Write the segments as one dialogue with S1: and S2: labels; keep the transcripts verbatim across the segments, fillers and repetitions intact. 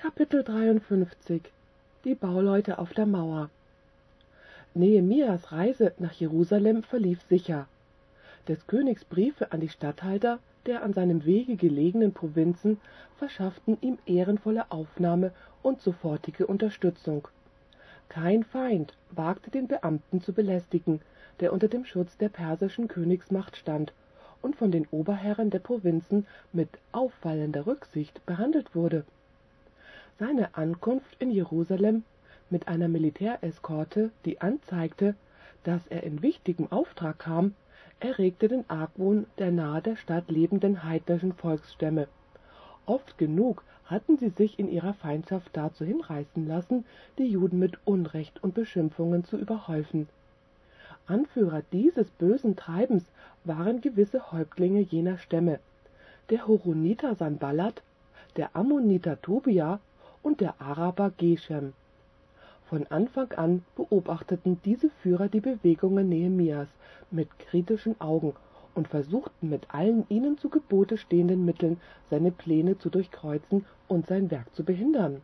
S1: Kapitel dreiundfünfzig. Die Bauleute auf der Mauer. Nehemias Reise nach Jerusalem verlief sicher. Des Königs Briefe an die Statthalter der an seinem Wege gelegenen Provinzen verschafften ihm ehrenvolle Aufnahme und sofortige Unterstützung. Kein Feind wagte den Beamten zu belästigen, der unter dem Schutz der persischen Königsmacht stand und von den Oberherren der Provinzen mit auffallender Rücksicht behandelt wurde. Seine Ankunft in Jerusalem mit einer Militäreskorte, die anzeigte, dass er in wichtigem Auftrag kam, erregte den Argwohn der nahe der Stadt lebenden heidnischen Volksstämme. Oft genug hatten sie sich in ihrer Feindschaft dazu hinreißen lassen, die Juden mit Unrecht und Beschimpfungen zu überhäufen. Anführer dieses bösen Treibens waren gewisse Häuptlinge jener Stämme, der Horoniter Sanballat, der Ammoniter Tobia und der Araber Geshem. Von Anfang an beobachteten diese Führer die Bewegungen Nehemias mit kritischen Augen und versuchten mit allen ihnen zu Gebote stehenden Mitteln, seine Pläne zu durchkreuzen und sein Werk zu behindern.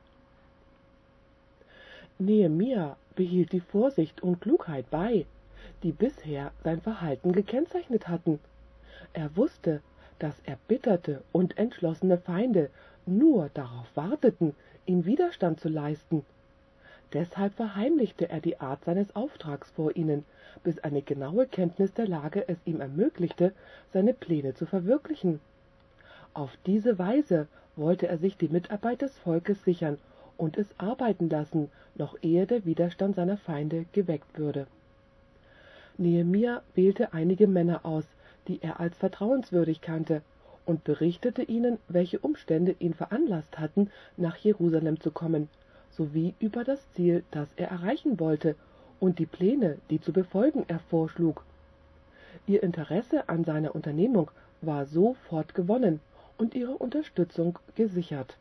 S1: Nehemia behielt die Vorsicht und Klugheit bei, die bisher sein Verhalten gekennzeichnet hatten. Er wusste, dass erbitterte und entschlossene Feinde nur darauf warteten, ihm Widerstand zu leisten. Deshalb verheimlichte er die Art seines Auftrags vor ihnen, bis eine genaue Kenntnis der Lage es ihm ermöglichte, seine Pläne zu verwirklichen. Auf diese Weise wollte er sich die Mitarbeit des Volkes sichern und es arbeiten lassen, noch ehe der Widerstand seiner Feinde geweckt würde. Nehemia wählte einige Männer aus, die er als vertrauenswürdig kannte, und berichtete ihnen, welche Umstände ihn veranlasst hatten, nach Jerusalem zu kommen, sowie über das Ziel, das er erreichen wollte, und die Pläne, die zu befolgen er vorschlug. Ihr Interesse an seiner Unternehmung war sofort gewonnen und ihre Unterstützung gesichert.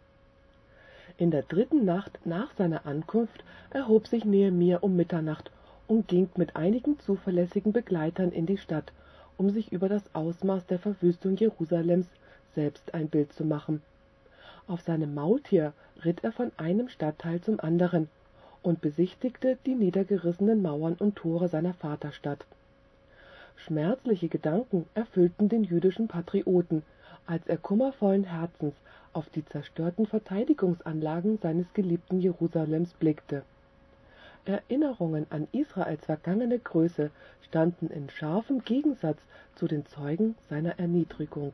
S1: In der dritten Nacht nach seiner Ankunft erhob sich Nehemia um Mitternacht und ging mit einigen zuverlässigen Begleitern in die Stadt, um sich über das Ausmaß der Verwüstung Jerusalems selbst ein Bild zu machen. Auf seinem Maultier ritt er von einem Stadtteil zum anderen und besichtigte die niedergerissenen Mauern und Tore seiner Vaterstadt. Schmerzliche Gedanken erfüllten den jüdischen Patrioten, als er kummervollen Herzens auf die zerstörten Verteidigungsanlagen seines geliebten Jerusalems blickte. Erinnerungen an Israels vergangene Größe standen in scharfem Gegensatz zu den Zeugen seiner Erniedrigung.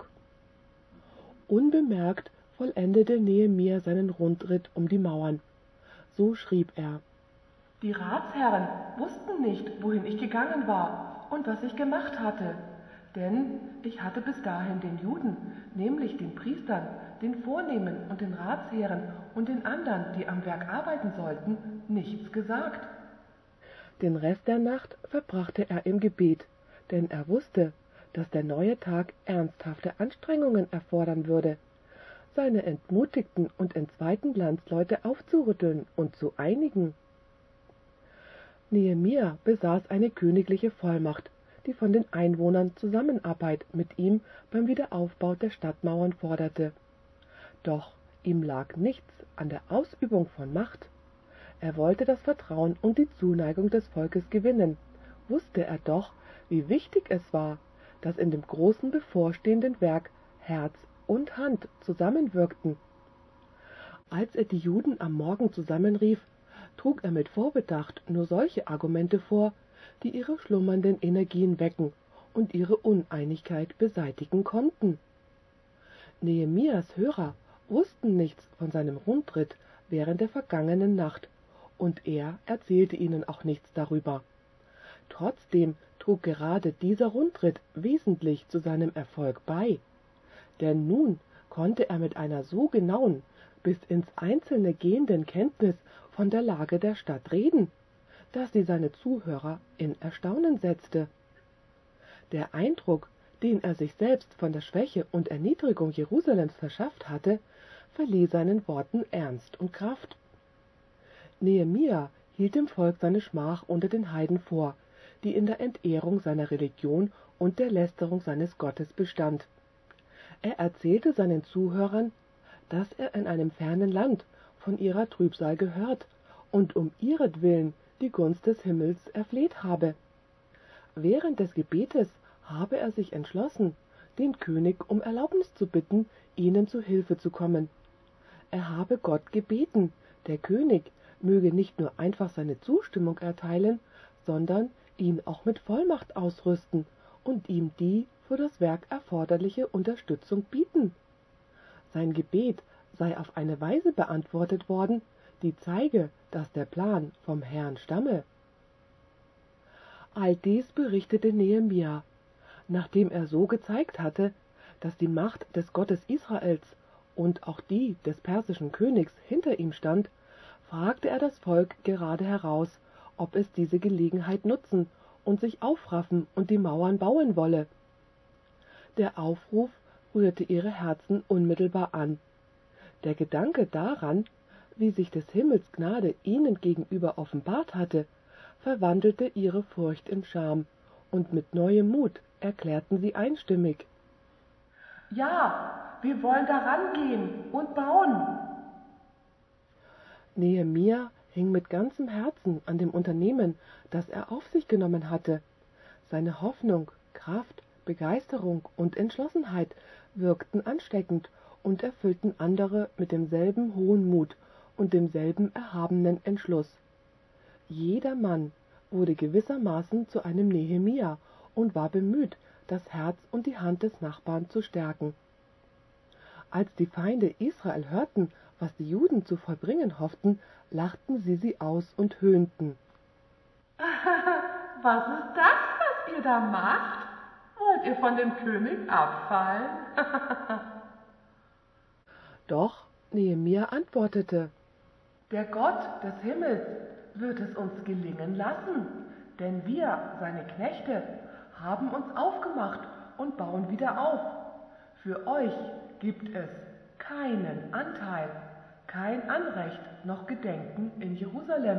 S1: Unbemerkt vollendete Nehemia seinen Rundritt um die Mauern. So schrieb er: Die Ratsherren wussten nicht, wohin ich gegangen war und was ich gemacht hatte, denn ich hatte bis dahin den Juden, nämlich den Priestern, den Vornehmen und den Ratsherren und den anderen, die am Werk arbeiten sollten, nichts gesagt. Den Rest der Nacht verbrachte er im Gebet, denn er wusste, dass der neue Tag ernsthafte Anstrengungen erfordern würde, seine entmutigten und entzweiten Landsleute aufzurütteln und zu einigen. Nehemia besaß eine königliche Vollmacht, die von den Einwohnern Zusammenarbeit mit ihm beim Wiederaufbau der Stadtmauern forderte. Doch ihm lag nichts an der Ausübung von Macht. Er wollte das Vertrauen und die Zuneigung des Volkes gewinnen, wusste er doch, wie wichtig es war, dass in dem großen bevorstehenden Werk Herz und Hand zusammenwirkten. Als er die Juden am Morgen zusammenrief, trug er mit Vorbedacht nur solche Argumente vor, die ihre schlummernden Energien wecken und ihre Uneinigkeit beseitigen konnten. Nehemias Hörer wussten nichts von seinem Rundritt während der vergangenen Nacht, und er erzählte ihnen auch nichts darüber. Trotzdem trug gerade dieser Rundritt wesentlich zu seinem Erfolg bei, denn nun konnte er mit einer so genauen, bis ins Einzelne gehenden Kenntnis von der Lage der Stadt reden, dass sie seine Zuhörer in Erstaunen setzte. Der Eindruck, den er sich selbst von der Schwäche und Erniedrigung Jerusalems verschafft hatte, verlieh seinen Worten Ernst und Kraft. Nehemia hielt dem Volk seine Schmach unter den Heiden vor, die in der Entehrung seiner Religion und der Lästerung seines Gottes bestand. Er erzählte seinen Zuhörern, dass er in einem fernen Land von ihrer Trübsal gehört und um ihretwillen die Gunst des Himmels erfleht habe. Während des Gebetes habe er sich entschlossen, den König um Erlaubnis zu bitten, ihnen zu Hilfe zu kommen. Er habe Gott gebeten, der König möge nicht nur einfach seine Zustimmung erteilen, sondern ihn auch mit Vollmacht ausrüsten und ihm die für das Werk erforderliche Unterstützung bieten. Sein Gebet sei auf eine Weise beantwortet worden, die zeige, dass der Plan vom Herrn stamme. All dies berichtete Nehemia, nachdem er so gezeigt hatte, dass die Macht des Gottes Israels und auch die des persischen Königs hinter ihm stand, fragte er das Volk gerade heraus, ob es diese Gelegenheit nutzen und sich aufraffen und die Mauern bauen wolle. Der Aufruf rührte ihre Herzen unmittelbar an. Der Gedanke daran, wie sich des Himmels Gnade ihnen gegenüber offenbart hatte, verwandelte ihre Furcht in Scham, und mit neuem Mut erklärten sie einstimmig:
S2: Ja, wir wollen daran gehen und bauen.
S1: Nehemia hing mit ganzem Herzen an dem Unternehmen, das er auf sich genommen hatte. Seine Hoffnung, Kraft, Begeisterung und Entschlossenheit wirkten ansteckend und erfüllten andere mit demselben hohen Mut und demselben erhabenen Entschluss. Jeder Mann wurde gewissermaßen zu einem Nehemia und war bemüht, das Herz und die Hand des Nachbarn zu stärken. Als die Feinde Israel hörten, was die Juden zu vollbringen hofften, lachten sie sie aus und höhnten.
S2: Was ist das, was ihr da macht? Wollt ihr von dem König abfallen?
S1: Doch Nehemia antwortete:
S2: Der Gott des Himmels wird es uns gelingen lassen, denn wir, seine Knechte, haben uns aufgemacht und bauen wieder auf. Für euch gibt es keinen Anteil, kein Anrecht noch Gedenken in Jerusalem.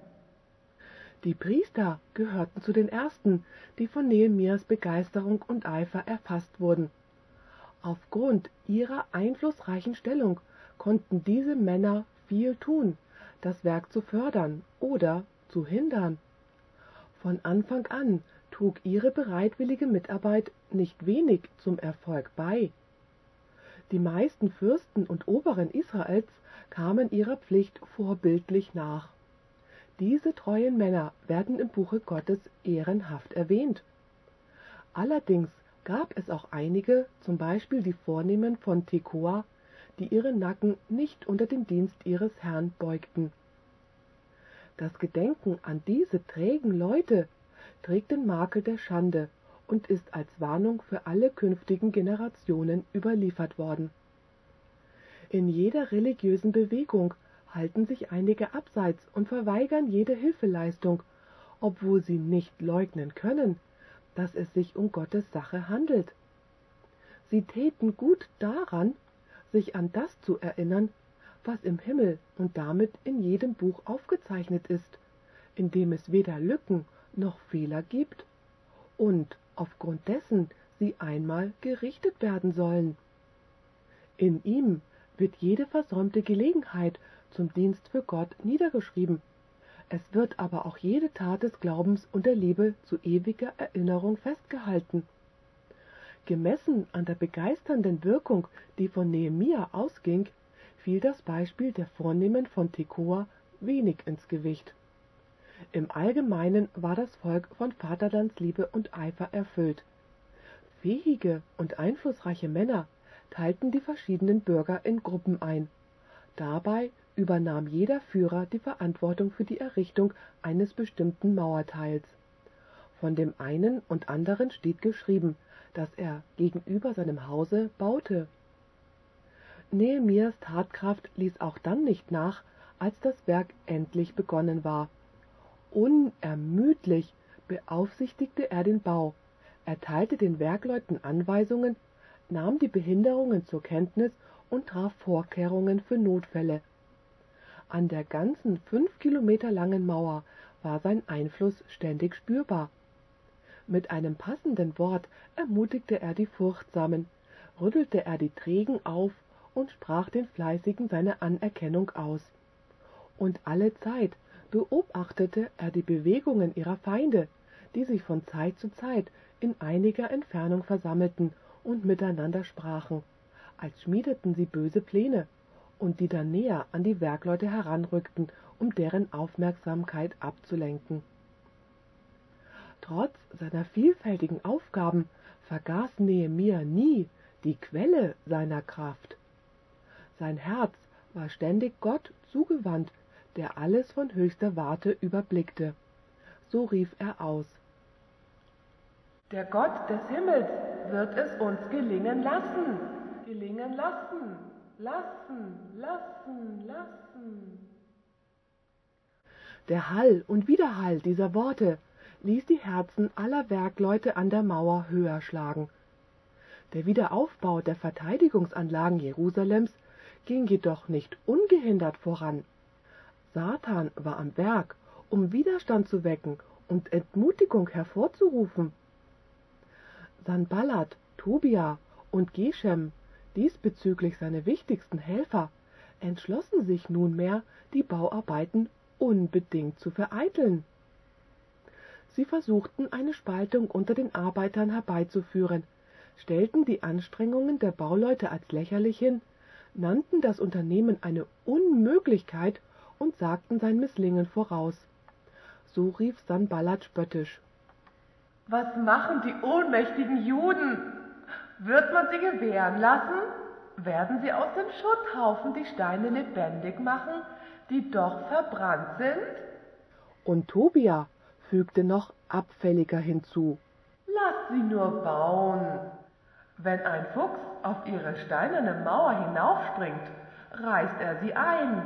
S1: Die Priester gehörten zu den Ersten, die von Nehemias Begeisterung und Eifer erfasst wurden. Aufgrund ihrer einflussreichen Stellung konnten diese Männer viel tun, das Werk zu fördern oder zu hindern. Von Anfang an trug ihre bereitwillige Mitarbeit nicht wenig zum Erfolg bei. Die meisten Fürsten und Oberen Israels kamen ihrer Pflicht vorbildlich nach. Diese treuen Männer werden im Buche Gottes ehrenhaft erwähnt. Allerdings gab es auch einige, zum Beispiel die Vornehmen von Tekoa, die ihren Nacken nicht unter dem Dienst ihres Herrn beugten. Das Gedenken an diese trägen Leute trägt den Makel der Schande und ist als Warnung für alle künftigen Generationen überliefert worden. In jeder religiösen Bewegung halten sich einige abseits und verweigern jede Hilfeleistung, obwohl sie nicht leugnen können, dass es sich um Gottes Sache handelt. Sie täten gut daran, sich an das zu erinnern, was im Himmel und damit in jedem Buch aufgezeichnet ist, in dem es weder Lücken noch Fehler gibt und aufgrund dessen sie einmal gerichtet werden sollen. In ihm wird jede versäumte Gelegenheit zum Dienst für Gott niedergeschrieben. Es wird aber auch jede Tat des Glaubens und der Liebe zu ewiger Erinnerung festgehalten. Gemessen an der begeisternden Wirkung, die von Nehemia ausging, fiel das Beispiel der Vornehmen von Tekoa wenig ins Gewicht. Im Allgemeinen war das Volk von Vaterlandsliebe und Eifer erfüllt. Fähige und einflussreiche Männer teilten die verschiedenen Bürger in Gruppen ein. Dabei übernahm jeder Führer die Verantwortung für die Errichtung eines bestimmten Mauerteils. Von dem einen und anderen steht geschrieben, dass er gegenüber seinem Hause baute. Nehemias Tatkraft ließ auch dann nicht nach, als das Werk endlich begonnen war. Unermüdlich beaufsichtigte er den Bau, erteilte den Werkleuten Anweisungen, nahm die Behinderungen zur Kenntnis und traf Vorkehrungen für Notfälle. An der ganzen fünf Kilometer langen Mauer war sein Einfluss ständig spürbar. Mit einem passenden Wort ermutigte er die Furchtsamen, rüttelte er die Trägen auf und sprach den Fleißigen seine Anerkennung aus. Und allezeit beobachtete er die Bewegungen ihrer Feinde, die sich von Zeit zu Zeit in einiger Entfernung versammelten und miteinander sprachen, als schmiedeten sie böse Pläne, und die dann näher an die Werkleute heranrückten, um deren Aufmerksamkeit abzulenken. Trotz seiner vielfältigen Aufgaben vergaß Nehemia nie die Quelle seiner Kraft. Sein Herz war ständig Gott zugewandt, der alles von höchster Warte überblickte. So rief er aus:
S2: Der Gott des Himmels wird es uns gelingen lassen, gelingen lassen, lassen, lassen, lassen.
S1: Der Hall und Widerhall dieser Worte ließ die Herzen aller Werkleute an der Mauer höher schlagen. Der Wiederaufbau der Verteidigungsanlagen Jerusalems ging jedoch nicht ungehindert voran. Satan war am Werk, um Widerstand zu wecken und Entmutigung hervorzurufen. Sanballat, Tobia und Geshem, diesbezüglich seine wichtigsten Helfer, entschlossen sich nunmehr, die Bauarbeiten unbedingt zu vereiteln. Sie versuchten, eine Spaltung unter den Arbeitern herbeizuführen, stellten die Anstrengungen der Bauleute als lächerlich hin, nannten das Unternehmen eine Unmöglichkeit und sagten sein Misslingen voraus. So rief Sanballat spöttisch:
S2: Was machen die ohnmächtigen Juden? Wird man sie gewähren lassen? Werden sie aus dem Schutthaufen die Steine lebendig machen, die doch verbrannt sind?
S1: Und Tobia fügte noch abfälliger hinzu:
S2: Lasst sie nur bauen. Wenn ein Fuchs auf ihre steinerne Mauer hinaufspringt, reißt er sie ein.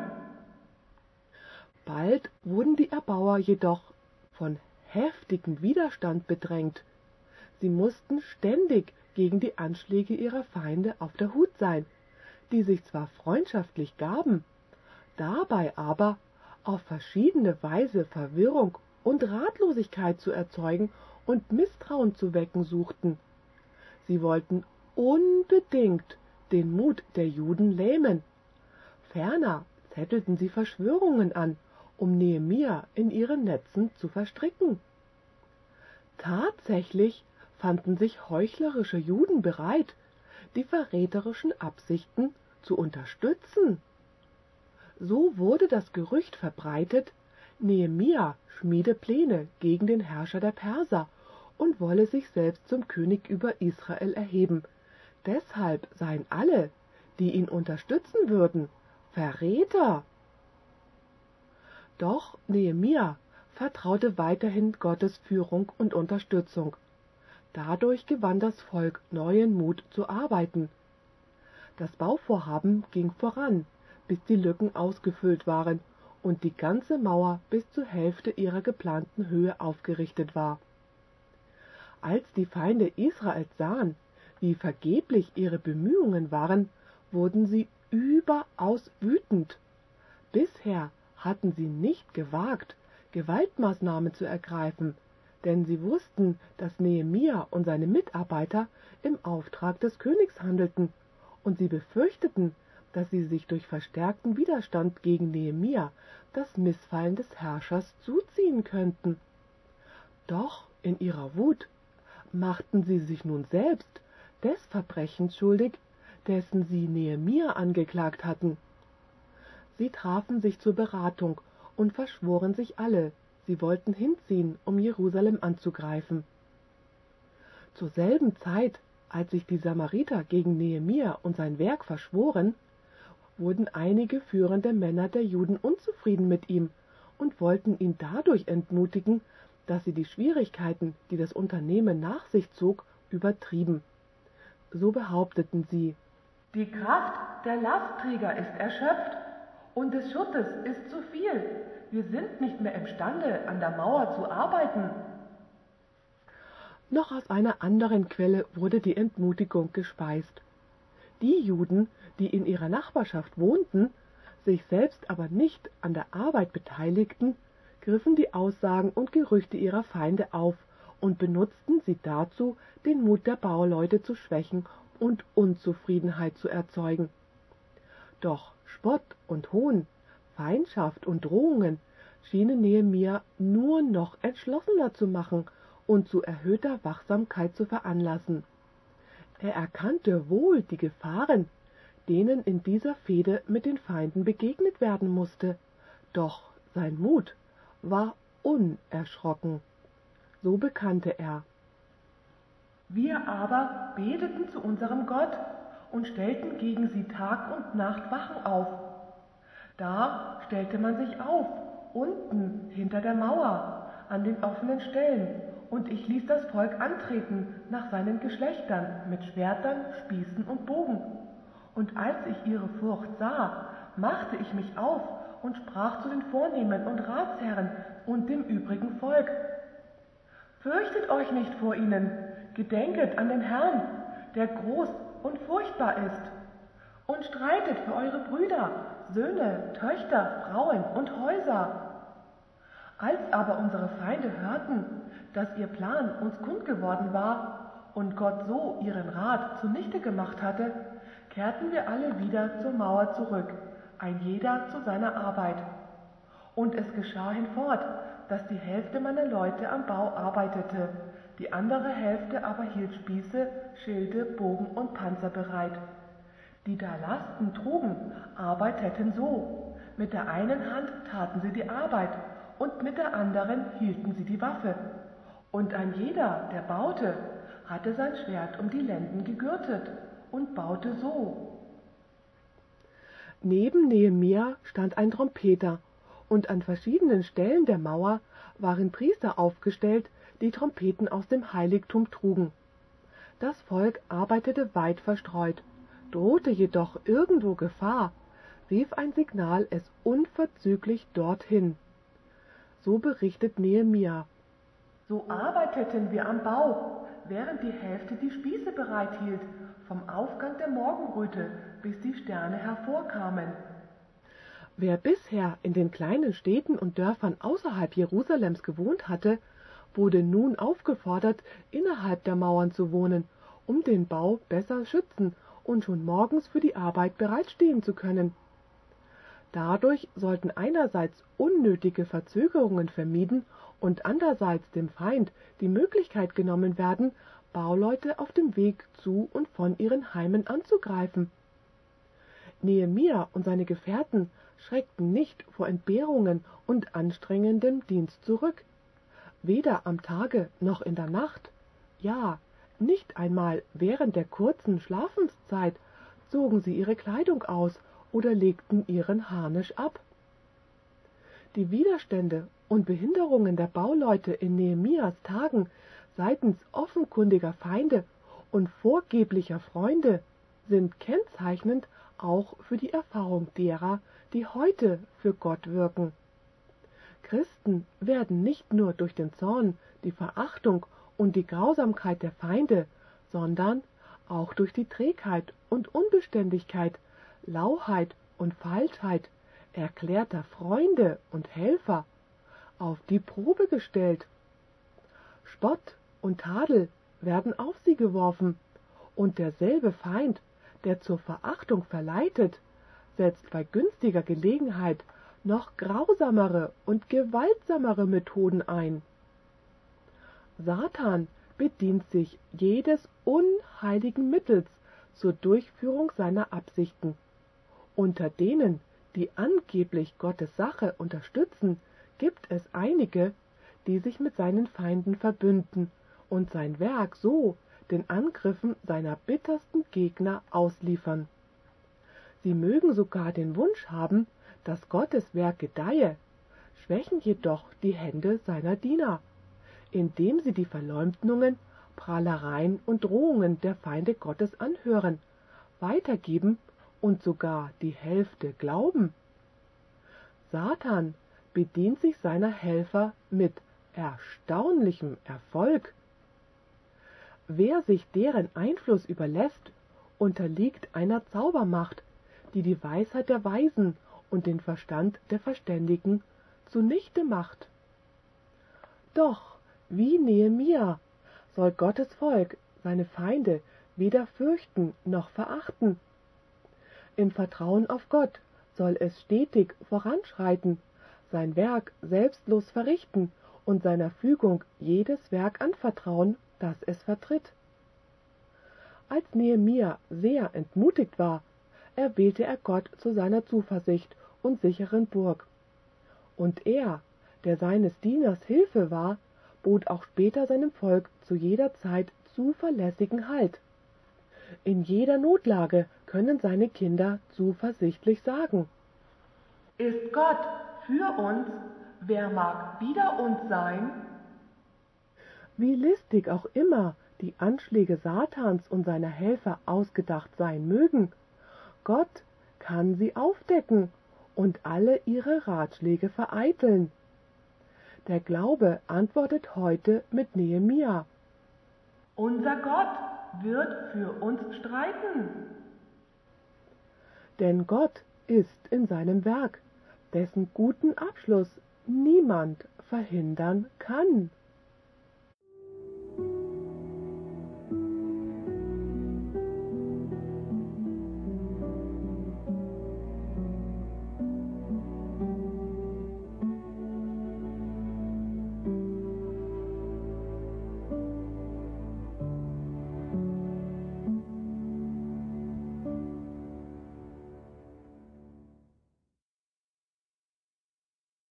S1: Bald wurden die Erbauer jedoch von heftigem Widerstand bedrängt. Sie mussten ständig gegen die Anschläge ihrer Feinde auf der Hut sein, die sich zwar freundschaftlich gaben, dabei aber auf verschiedene Weise Verwirrung und Ratlosigkeit zu erzeugen und Misstrauen zu wecken suchten. Sie wollten unbedingt den Mut der Juden lähmen. Ferner zettelten sie Verschwörungen an, um Nehemia in ihren Netzen zu verstricken. Tatsächlich fanden sich heuchlerische Juden bereit, die verräterischen Absichten zu unterstützen. So wurde das Gerücht verbreitet, Nehemia schmiede Pläne gegen den Herrscher der Perser und wolle sich selbst zum König über Israel erheben. Deshalb seien alle, die ihn unterstützen würden, Verräter. Doch Nehemia vertraute weiterhin Gottes Führung und Unterstützung. Dadurch gewann das Volk neuen Mut zu arbeiten. Das Bauvorhaben ging voran, bis die Lücken ausgefüllt waren und die ganze Mauer bis zur Hälfte ihrer geplanten Höhe aufgerichtet war. Als die Feinde Israels sahen, wie vergeblich ihre Bemühungen waren, wurden sie überaus wütend. Bisher hatten sie nicht gewagt, Gewaltmaßnahmen zu ergreifen, denn sie wussten, dass Nehemia und seine Mitarbeiter im Auftrag des Königs handelten, und sie befürchteten, dass sie sich durch verstärkten Widerstand gegen Nehemia das Missfallen des Herrschers zuziehen könnten. Doch in ihrer Wut machten sie sich nun selbst des Verbrechens schuldig, dessen sie Nehemia angeklagt hatten. Sie trafen sich zur Beratung und verschworen sich alle, sie wollten hinziehen, um Jerusalem anzugreifen. Zur selben Zeit, als sich die Samariter gegen Nehemia und sein Werk verschworen, wurden einige führende Männer der Juden unzufrieden mit ihm und wollten ihn dadurch entmutigen, dass sie die Schwierigkeiten, die das Unternehmen nach sich zog, übertrieben. So behaupteten sie:
S2: Die Kraft der Lastträger ist erschöpft und des Schuttes ist zu viel. Wir sind nicht mehr imstande, an der Mauer zu arbeiten.
S1: Noch aus einer anderen Quelle wurde die Entmutigung gespeist. Die Juden, die in ihrer Nachbarschaft wohnten, sich selbst aber nicht an der Arbeit beteiligten, griffen die Aussagen und Gerüchte ihrer Feinde auf und benutzten sie dazu, den Mut der Bauleute zu schwächen und Unzufriedenheit zu erzeugen. Doch Spott und Hohn, Feindschaft und Drohungen schienen Nehemia nur noch entschlossener zu machen und zu erhöhter Wachsamkeit zu veranlassen. Er erkannte wohl die Gefahren, denen in dieser Fehde mit den Feinden begegnet werden musste, doch sein Mut war unerschrocken. So bekannte er:
S2: Wir aber beteten zu unserem Gott und stellten gegen sie Tag und Nacht Wachen auf. Da stellte man sich auf, unten hinter der Mauer, an den offenen Stellen, und ich ließ das Volk antreten nach seinen Geschlechtern mit Schwertern, Spießen und Bogen. Und als ich ihre Furcht sah, machte ich mich auf und sprach zu den Vornehmen und Ratsherren und dem übrigen Volk: Fürchtet euch nicht vor ihnen, gedenket an den Herrn, der groß und furchtbar ist, und streitet für eure Brüder, Söhne, Töchter, Frauen und Häuser. Als aber unsere Feinde hörten, dass ihr Plan uns kund geworden war und Gott so ihren Rat zunichte gemacht hatte, kehrten wir alle wieder zur Mauer zurück, ein jeder zu seiner Arbeit. Und es geschah hinfort, dass die Hälfte meiner Leute am Bau arbeitete, die andere Hälfte aber hielt Spieße, Schilde, Bogen und Panzer bereit. Die da Lasten trugen, arbeiteten so: Mit der einen Hand taten sie die Arbeit, und mit der anderen hielten sie die Waffe. Und ein jeder, der baute, hatte sein Schwert um die Lenden gegürtet und baute so.
S1: Neben Nehemia stand ein Trompeter, und an verschiedenen Stellen der Mauer waren Priester aufgestellt, die Trompeten aus dem Heiligtum trugen. Das Volk arbeitete weit verstreut. Drohte jedoch irgendwo Gefahr, rief ein Signal es unverzüglich dorthin. So berichtet Nehemia:
S2: So arbeiteten wir am Bau, während die Hälfte die Spieße bereithielt, vom Aufgang der Morgenröte, bis die Sterne hervorkamen.
S1: Wer bisher in den kleinen Städten und Dörfern außerhalb Jerusalems gewohnt hatte, wurde nun aufgefordert, innerhalb der Mauern zu wohnen, um den Bau besser schützen und schon morgens für die Arbeit bereitstehen zu können. Dadurch sollten einerseits unnötige Verzögerungen vermieden und andererseits dem Feind die Möglichkeit genommen werden, Bauleute auf dem Weg zu und von ihren Heimen anzugreifen. Nehemia und seine Gefährten schreckten nicht vor Entbehrungen und anstrengendem Dienst zurück, weder am Tage noch in der Nacht, ja, nicht einmal während der kurzen Schlafenszeit zogen sie ihre Kleidung aus oder legten ihren Harnisch ab. Die Widerstände und Behinderungen der Bauleute in Nehemias Tagen seitens offenkundiger Feinde und vorgeblicher Freunde sind kennzeichnend auch für die Erfahrung derer, die heute für Gott wirken. Christen werden nicht nur durch den Zorn, die Verachtung und die Grausamkeit der Feinde, sondern auch durch die Trägheit und Unbeständigkeit, Lauheit und Falschheit erklärter Freunde und Helfer auf die Probe gestellt. Spott und Tadel werden auf sie geworfen, und derselbe Feind, der zur Verachtung verleitet, setzt bei günstiger Gelegenheit noch grausamere und gewaltsamere Methoden ein. Satan bedient sich jedes unheiligen Mittels zur Durchführung seiner Absichten. Unter denen, die angeblich Gottes Sache unterstützen, gibt es einige, die sich mit seinen Feinden verbünden und sein Werk so den Angriffen seiner bittersten Gegner ausliefern. Sie mögen sogar den Wunsch haben, dass Gottes Werk gedeihe, schwächen jedoch die Hände seiner Diener, indem sie die Verleumdungen, Prahlereien und Drohungen der Feinde Gottes anhören, weitergeben und sogar die Hälfte glauben. Satan bedient sich seiner Helfer mit erstaunlichem Erfolg. Wer sich deren Einfluss überlässt, unterliegt einer Zaubermacht, die die Weisheit der Weisen und den Verstand der Verständigen zunichte macht. Doch, wie Nehemia, soll Gottes Volk seine Feinde weder fürchten noch verachten. Im Vertrauen auf Gott soll es stetig voranschreiten, sein Werk selbstlos verrichten und seiner Fügung jedes Werk anvertrauen, das es vertritt. Als Nehemia sehr entmutigt war, erwählte er Gott zu seiner Zuversicht und sicheren Burg. Und er, der seines Dieners Hilfe war, bot auch später seinem Volk zu jeder Zeit zuverlässigen Halt. In jeder Notlage können seine Kinder zuversichtlich sagen:
S2: Ist Gott für uns, wer mag wider uns sein?
S1: Wie listig auch immer die Anschläge Satans und seiner Helfer ausgedacht sein mögen, Gott kann sie aufdecken und alle ihre Ratschläge vereiteln. Der Glaube antwortet heute mit Nehemia:
S2: Unser Gott wird für uns streiten.
S1: Denn Gott ist in seinem Werk, dessen guten Abschluss niemand verhindern kann.